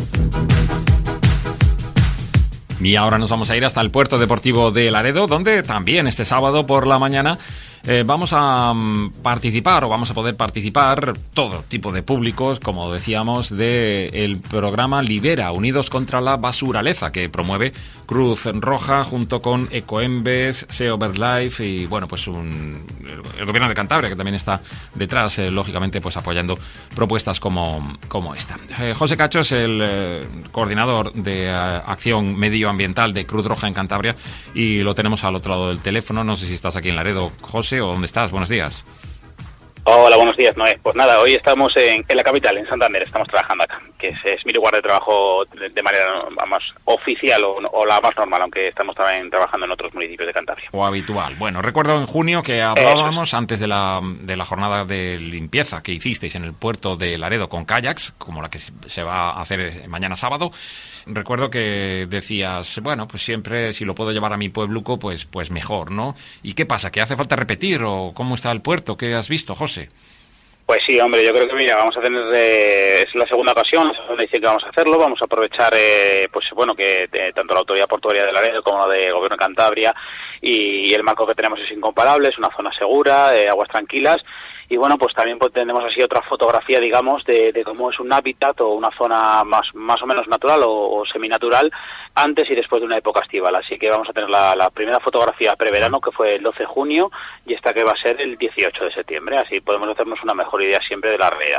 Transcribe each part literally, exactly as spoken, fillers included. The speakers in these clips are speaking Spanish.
Y ahora nos vamos a ir hasta el Puerto Deportivo de Laredo, donde también este sábado por la mañana eh, vamos a um, participar o vamos a poder participar todo tipo de públicos, como decíamos, del programa Libera, Unidos contra la Basuraleza, que promueve Cruz Roja junto con Ecoembes, SEO BirdLife y, bueno, pues un, el gobierno de Cantabria, que también está detrás, eh, lógicamente, pues apoyando propuestas como, como esta. Eh, José Cacho es el eh, coordinador de eh, acción medioambiental de Cruz Roja en Cantabria y lo tenemos al otro lado del teléfono. No sé si estás aquí en Laredo, José, o dónde estás. Buenos días. Hola, buenos días, Noé. Pues nada, hoy estamos en, en la capital, en Santander, estamos trabajando acá, que es, es mi lugar de trabajo de, de manera más oficial o, o la más normal, aunque estamos también trabajando en otros municipios de Cantabria. O habitual. Bueno, recuerdo en junio que hablábamos antes de la, de la jornada de limpieza que hicisteis en el puerto de Laredo con kayaks, como la que se va a hacer mañana sábado. Recuerdo que decías, bueno, pues siempre si lo puedo llevar a mi puebluco, pues pues mejor, ¿no? ¿Y qué pasa? ¿Que hace falta repetir o cómo está el puerto? ¿Qué has visto, José? Pues sí, hombre, yo creo que mira, vamos a tener, eh, es la segunda ocasión, la segunda edición que vamos a hacerlo, vamos a aprovechar, eh, pues bueno, que eh, tanto la Autoridad Portuaria de Laredo como la de Gobierno de Cantabria y, y el marco que tenemos es incomparable, es una zona segura, eh, aguas tranquilas. Y bueno, pues también pues, tenemos así otra fotografía, digamos, de, de cómo es un hábitat o una zona más más o menos natural o, o seminatural antes y después de una época estival. Así que vamos a tener la, la primera fotografía preverano, que fue el doce de junio, y esta que va a ser el dieciocho de septiembre. Así podemos hacernos una mejor idea siempre de la realidad.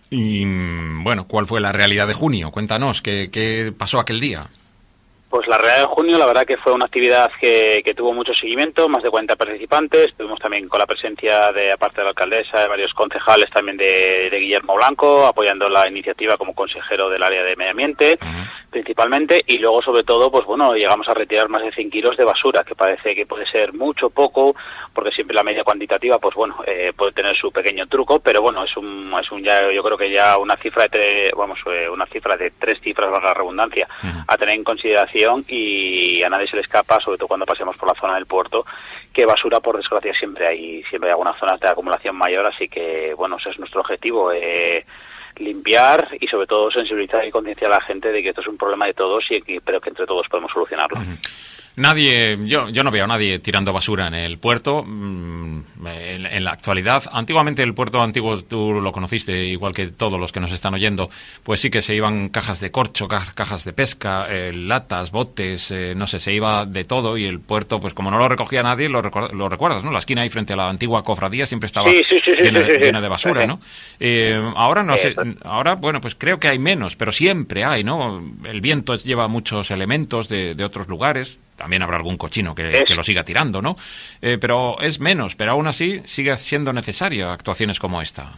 Y bueno, ¿cuál fue la realidad de junio? Cuéntanos, ¿qué, qué pasó aquel día? Pues la realidad de junio, la verdad que fue una actividad que, que tuvo mucho seguimiento, más de cuarenta participantes, tuvimos también con la presencia de, aparte de la alcaldesa, de varios concejales también de, de Guillermo Blanco, apoyando la iniciativa como consejero del área de medio ambiente, uh-huh. principalmente, y luego sobre todo, pues bueno, llegamos a retirar más de cien kilos de basura, que parece que puede ser mucho, poco, porque siempre la media cuantitativa, pues bueno, eh, puede tener su pequeño truco, pero bueno, es un, es un ya, yo creo que ya una cifra de, tre, vamos, eh, una cifra de tres cifras, valga la redundancia, uh-huh. a tener en consideración. Y a nadie se le escapa, sobre todo cuando pasemos por la zona del puerto, que basura, por desgracia, siempre hay siempre hay algunas zonas de acumulación mayor, así que, bueno, ese es nuestro objetivo, eh, limpiar y, sobre todo, sensibilizar y concienciar a la gente de que esto es un problema de todos, y pero que entre todos podemos solucionarlo. Uh-huh. Nadie, yo yo no veo a nadie tirando basura en el puerto en, en la actualidad. Antiguamente el puerto antiguo, tú lo conociste igual que todos los que nos están oyendo, pues sí que se iban cajas de corcho, cajas de pesca, eh, latas, botes, eh, no sé, se iba de todo, y el puerto, pues como no lo recogía nadie, lo, recu- lo recuerdas, ¿no? La esquina ahí frente a la antigua cofradía siempre estaba sí, sí, sí, llena, sí, sí, sí. llena de basura, ¿no? Eh, ahora no sé, ahora, bueno, pues creo que hay menos, pero siempre hay, ¿no? El viento lleva muchos elementos de, de otros lugares. También habrá algún cochino que, que lo siga tirando, ¿no? Eh, pero es menos, pero aún así sigue siendo necesaria actuaciones como esta.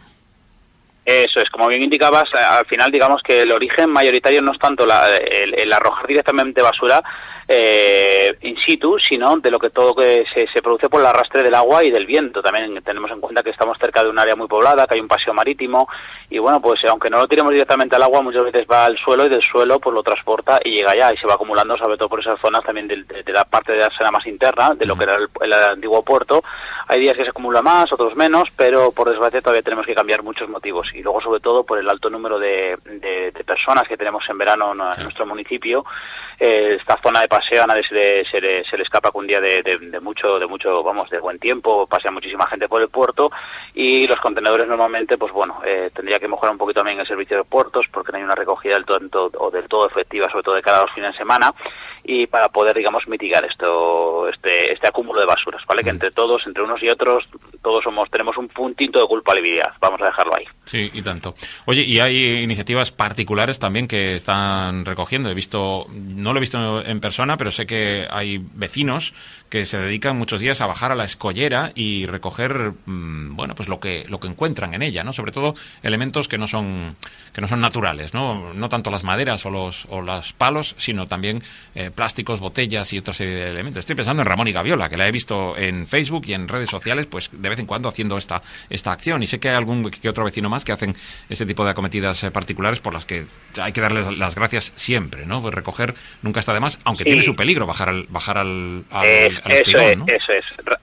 Eso es, como bien indicabas, al final digamos que el origen mayoritario no es tanto la, el, el arrojar directamente basura eh, in situ, sino de lo que todo que se, se produce por el arrastre del agua y del viento. También tenemos en cuenta que estamos cerca de un área muy poblada, que hay un paseo marítimo, y bueno, pues aunque no lo tiremos directamente al agua, muchas veces va al suelo y del suelo pues lo transporta y llega allá y se va acumulando, sobre todo por esas zonas también de, de, de la parte de la escena más interna, de lo que era el, el antiguo puerto. Hay días que se acumula más, otros menos, pero por desgracia todavía tenemos que cambiar muchos motivos. Y luego, sobre todo, por el alto número de, de, de personas que tenemos en verano en, en nuestro municipio, eh, esta zona de paseo a nadie se le, se le, se le escapa que un día de, de, de mucho, de mucho, vamos, de buen tiempo, pasea muchísima gente por el puerto, y los contenedores normalmente, pues bueno, eh, tendría que mejorar un poquito también el servicio de puertos, porque no hay una recogida del todo, o del todo efectiva, sobre todo de cada dos fines de semana, y para poder, digamos, mitigar esto, este, este acúmulo de basuras, ¿vale? Que entre todos, entre unos y otros, todos somos, tenemos un puntito de culpabilidad, vamos a dejarlo ahí. Sí, y tanto. Oye, y hay iniciativas particulares también que están recogiendo. He visto, no lo he visto en persona, pero sé que hay vecinos que se dedican muchos días a bajar a la escollera y recoger, mmm, bueno, pues lo que lo que encuentran en ella, ¿no? Sobre todo elementos que no son que no son naturales, ¿no? No tanto las maderas o los o los palos, sino también eh, plásticos, botellas y otra serie de elementos. Estoy pensando en Ramón y Gaviola, que la he visto en Facebook y en redes sociales, pues de vez en cuando haciendo esta esta acción, y sé que hay algún que otro vecino más que hacen este tipo de acometidas eh, particulares por las que hay que darles las gracias siempre, ¿no? Pues recoger nunca está de más, aunque sí. Tiene su peligro bajar al bajar al, al, eh, al eso espigón, es, ¿no? Eso es.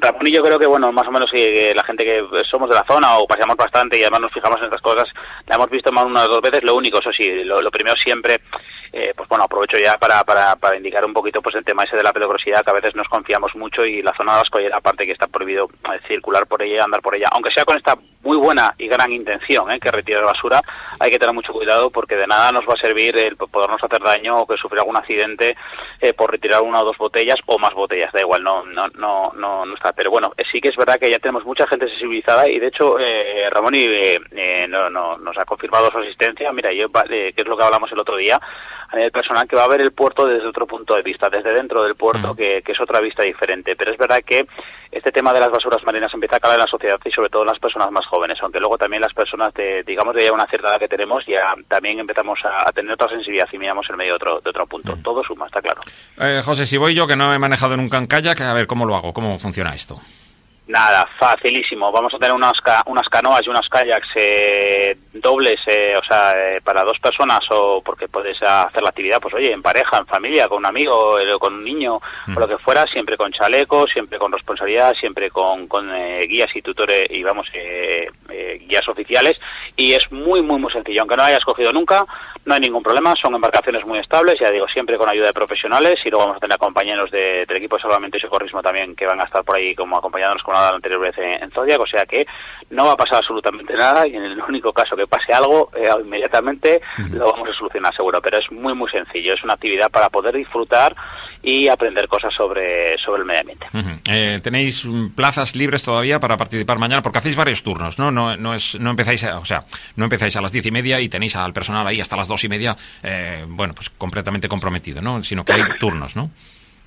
Ramón y yo creo que, bueno, más o menos eh, la gente que somos de la zona o paseamos bastante y además nos fijamos en estas cosas, la hemos visto más unas dos veces. Lo único, eso sí, lo, lo primero siempre, eh, pues bueno, aprovecho ya para, para, para indicar un poquito pues el tema ese de la peligrosidad, que a veces nos confiamos mucho y la zona de la Escollera, aparte que está prohibido eh, circular por ella, andar por ella, aunque sea con esta muy buena y gran intención, eh, que retirar basura, hay que tener mucho cuidado porque de nada nos va a servir el podernos hacer daño o que sufrir algún accidente eh, por retirar una o dos botellas o más botellas, da igual, no, no, no, no, no está. Pero bueno, sí que es verdad que ya tenemos mucha gente sensibilizada y de hecho eh, Ramón y, eh, eh, no, no, nos ha confirmado su asistencia. Mira, yo eh, que es lo que hablamos el otro día a nivel personal, que va a ver el puerto desde otro punto de vista, desde dentro del puerto, uh-huh. que, que es otra vista diferente. Pero es verdad que este tema de las basuras marinas empieza a calar en la sociedad y sobre todo en las personas más jóvenes, aunque luego también las personas de, digamos, de ya una cierta edad que tenemos, ya también empezamos a, a tener otra sensibilidad y miramos el medio de otro, de otro punto. Uh-huh. Todo suma, está claro. Eh, José, si voy yo, que no he manejado nunca en kayak, a ver cómo lo hago, cómo funciona esto. Nada, facilísimo. Vamos a tener unas ca- unas canoas y unas kayaks eh, dobles, eh, o sea, eh, para dos personas, o porque puedes hacer la actividad, pues oye, en pareja, en familia, con un amigo, eh, con un niño, mm. o lo que fuera, siempre con chaleco, siempre con responsabilidad, siempre con, con eh, guías y tutores y vamos, eh, eh, guías oficiales, y es muy, muy, muy sencillo. Aunque no hayas cogido nunca, no hay ningún problema, son embarcaciones muy estables, ya digo, siempre con ayuda de profesionales, y luego vamos a tener compañeros de, del equipo de salvamento y socorrismo también, que van a estar por ahí como acompañándonos con la anterior vez en, en Zodiac, o sea que no va a pasar absolutamente nada y en el único caso que pase algo, eh, inmediatamente uh-huh. lo vamos a solucionar seguro, pero es muy muy sencillo, es una actividad para poder disfrutar y aprender cosas sobre, sobre el medio ambiente. Uh-huh. Eh, ¿Tenéis plazas libres todavía para participar mañana? Porque hacéis varios turnos, ¿no? No, no, es, no empezáis a, o sea, no empezáis a las diez y media y tenéis al personal ahí hasta las dos y media, eh, bueno, pues completamente comprometido, ¿no? Sino que hay turnos, ¿no?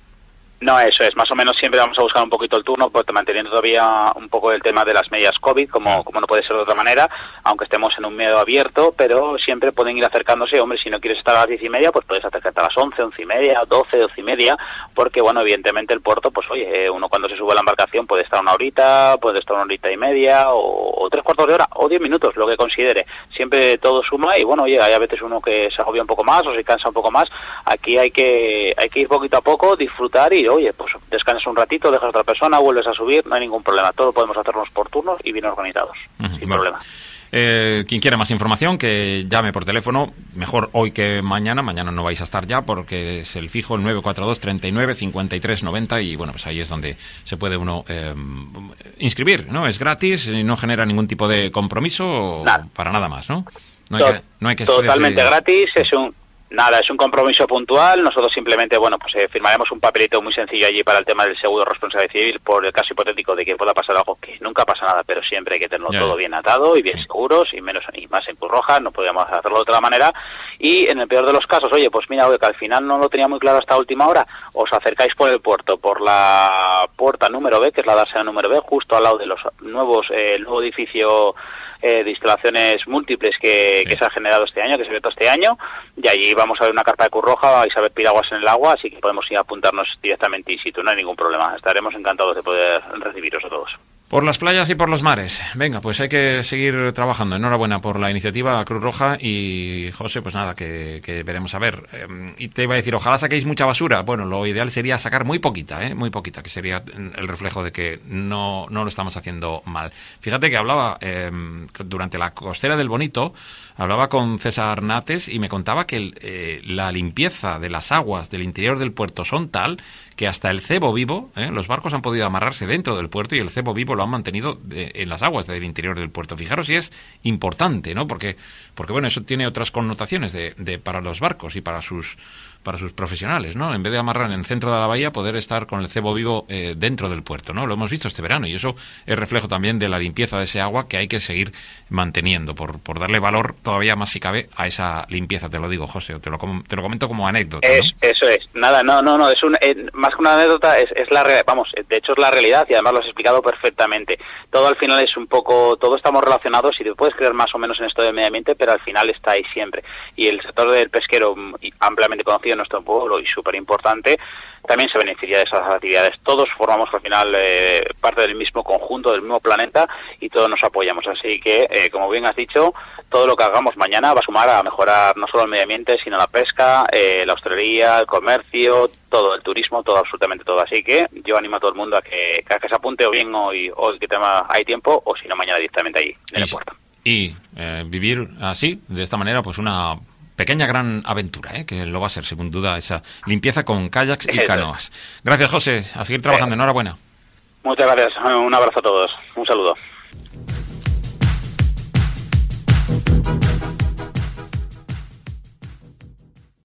No, eso es, más o menos siempre vamos a buscar un poquito el turno, pues manteniendo todavía un poco el tema de las medidas COVID, como, como no puede ser de otra manera, aunque estemos en un medio abierto, pero siempre pueden ir acercándose. Hombre, si no quieres estar a las diez y media, pues puedes acercarte a las once, once y media, doce, doce y media, porque bueno, evidentemente el puerto, pues oye, uno cuando se sube a la embarcación puede estar una horita, puede estar una horita y media, o, o tres cuartos de hora, o diez minutos, lo que considere. Siempre todo suma y bueno, oye, hay a veces uno que se agobia un poco más o se cansa un poco más. Aquí hay que, hay que ir poquito a poco, disfrutar y oye, pues descansas un ratito, dejas a otra persona, vuelves a subir, no hay ningún problema. Todo podemos hacernos por turnos y bien organizados, uh-huh, sin bueno. problema. Eh, quien quiera más información, que llame por teléfono, mejor hoy que mañana. Mañana no vais a estar ya porque es el fijo, el nueve cuatro dos, treinta y nueve, cincuenta y tres, noventa, y bueno, pues ahí es donde se puede uno eh, inscribir, ¿no? Es gratis y no genera ningún tipo de compromiso nada. Para nada más, ¿no? No hay to- que, no hay que totalmente ese... gratis, es un Nada, es un compromiso puntual. Nosotros simplemente, bueno, pues eh, firmaremos un papelito muy sencillo allí para el tema del seguro de responsabilidad civil por el caso hipotético de que pueda pasar algo, que nunca pasa nada, pero siempre hay que tenerlo yeah. todo bien atado y bien seguros y menos y más en Cruz Roja, no podríamos hacerlo de otra manera. Y en el peor de los casos, oye, pues mira, oye, que al final no lo tenía muy claro hasta última hora, os acercáis por el puerto, por la puerta número B, que es la dársena número B, justo al lado de los nuevos, eh, el nuevo edificio Eh, de instalaciones múltiples que, sí. que se ha generado este año, que se abierto este año, y allí vamos a ver una carpa de Cruz Roja, vais a ver piraguas en el agua, así que podemos ir a apuntarnos directamente in situ, no hay ningún problema, estaremos encantados de poder recibiros a todos. Por las playas y por los mares. Venga, pues hay que seguir trabajando. Enhorabuena por la iniciativa Cruz Roja y José, pues nada, que, que veremos a ver. Eh, y te iba a decir, ojalá saquéis mucha basura. Bueno, lo ideal sería sacar muy poquita, ¿eh? Muy poquita, que sería el reflejo de que no, no lo estamos haciendo mal. Fíjate que hablaba eh, durante la costera del Bonito, hablaba con César Nates y me contaba que el, eh, la limpieza de las aguas del interior del puerto son tal que hasta el cebo vivo, ¿eh? los barcos han podido amarrarse dentro del puerto y el cebo vivo lo han mantenido de, en las aguas del interior del puerto. Fijaros si es importante, ¿no? Porque, porque bueno, eso tiene otras connotaciones de, de para los barcos y para sus para sus profesionales, ¿no? En vez de amarrar en el centro de la bahía, poder estar con el cebo vivo eh, dentro del puerto, ¿no? Lo hemos visto este verano y eso es reflejo también de la limpieza de ese agua que hay que seguir manteniendo por, por darle valor todavía más si cabe a esa limpieza. Te lo digo, José, te lo, te lo comento como anécdota, es, ¿no? Eso es, nada, no, no, no, es un, eh, más que una anécdota, es, es la realidad, vamos, de hecho es la realidad y además lo has explicado perfectamente. Todo al final es un poco, todo estamos relacionados y te puedes creer más o menos en esto del medio ambiente, pero al final está ahí siempre. Y el sector del pesquero, ampliamente conocido en nuestro pueblo y súper importante, también se beneficia de esas actividades. Todos formamos al final eh, parte del mismo conjunto, del mismo planeta y todos nos apoyamos. Así que, eh, como bien has dicho, todo lo que hagamos mañana va a sumar a mejorar no solo el medio ambiente, sino la pesca, eh, la hostelería, el comercio, todo, el turismo, todo, absolutamente todo. Así que yo animo a todo el mundo a que, a que se apunte o bien hoy, hoy que tema hay tiempo, o si no, mañana directamente allí, en el puerto. Y eh, vivir así, de esta manera, pues una pequeña gran aventura, ¿eh? Que lo va a ser, sin duda, esa limpieza con kayaks y canoas. Gracias, José. A seguir trabajando. Enhorabuena. Muchas gracias. Un abrazo a todos. Un saludo.